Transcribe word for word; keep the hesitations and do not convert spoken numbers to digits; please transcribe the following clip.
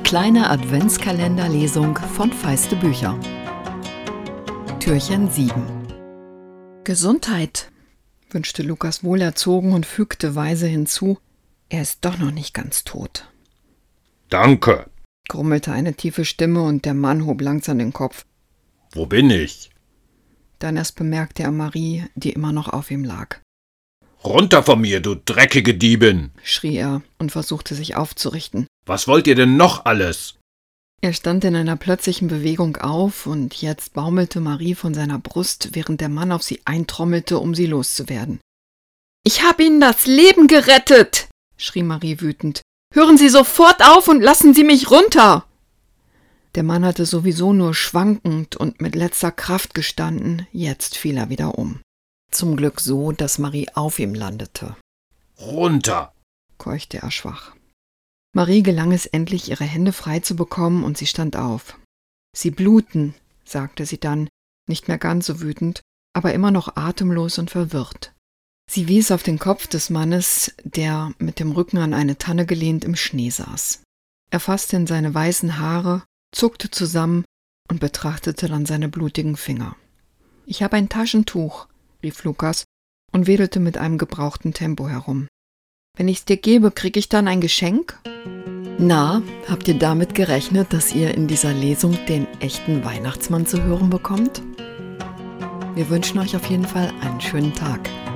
kleine Adventskalenderlesung von Feiste Bücher. Türchen sieben. Gesundheit, wünschte Lukas wohlerzogen und fügte weise hinzu, er ist doch noch nicht ganz tot. Danke, grummelte eine tiefe Stimme und der Mann hob langsam den Kopf. Wo bin ich? Dann erst bemerkte er Marie, die immer noch auf ihm lag. Runter von mir, du dreckige Diebin, schrie er und versuchte sich aufzurichten. Was wollt ihr denn noch alles? Er stand in einer plötzlichen Bewegung auf und jetzt baumelte Marie von seiner Brust, während der Mann auf sie eintrommelte, um sie loszuwerden. »Ich habe Ihnen das Leben gerettet«, schrie Marie wütend. »Hören Sie sofort auf und lassen Sie mich runter!« Der Mann hatte sowieso nur schwankend und mit letzter Kraft gestanden, jetzt fiel er wieder um. Zum Glück so, dass Marie auf ihm landete. »Runter«, keuchte er schwach. Marie gelang es endlich, ihre Hände frei zu bekommen, und sie stand auf. »Sie bluten«, sagte sie dann, nicht mehr ganz so wütend, aber immer noch atemlos und verwirrt. Sie wies auf den Kopf des Mannes, der mit dem Rücken an eine Tanne gelehnt im Schnee saß. Er fasste in seine weißen Haare, zuckte zusammen und betrachtete dann seine blutigen Finger. »Ich habe ein Taschentuch«, rief Lukas und wedelte mit einem gebrauchten Tempo herum. »Wenn ich's dir gebe, krieg ich dann ein Geschenk?« Na, habt ihr damit gerechnet, dass ihr in dieser Lesung den echten Weihnachtsmann zu hören bekommt? Wir wünschen euch auf jeden Fall einen schönen Tag.